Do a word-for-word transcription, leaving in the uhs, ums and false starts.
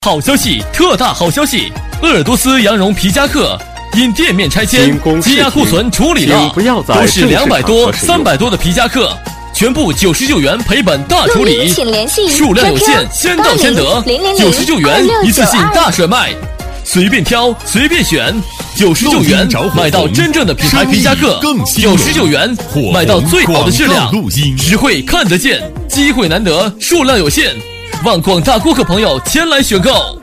好消息，特大好消息！鄂尔多斯羊绒皮夹克因店面拆迁积压库存处理了，都是两百多、三百多的皮夹克，全部九十九元赔本大处理，数量有限，先到先得，九十九元一次性大甩卖，随便挑随便选，九十九元买到真正的品牌皮夹克，九十九元买到最好的质量，实惠看得见，机会难得，数量有限。望广大顾客朋友前来选购。